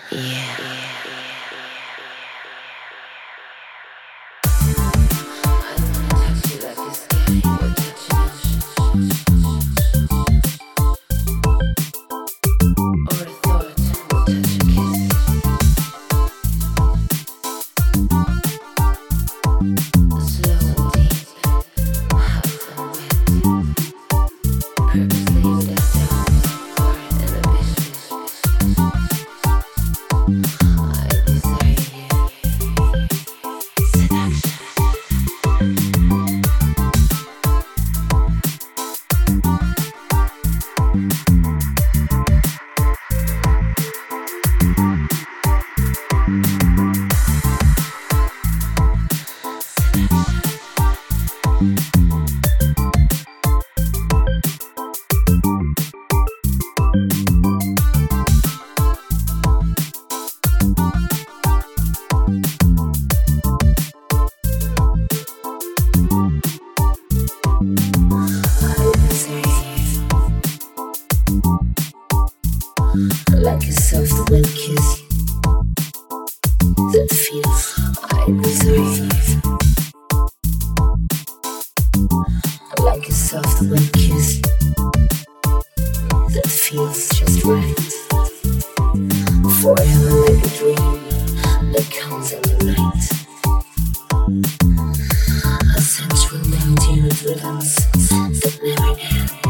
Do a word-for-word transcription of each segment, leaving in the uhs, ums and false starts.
Like a soft wet kiss that feels I desire. Like a soft wet kiss that feels just right. Forever like a dream that comes in the night. A sensual melody with rhythms that never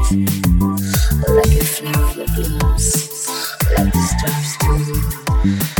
end. Like a flower that blooms, like the stars too.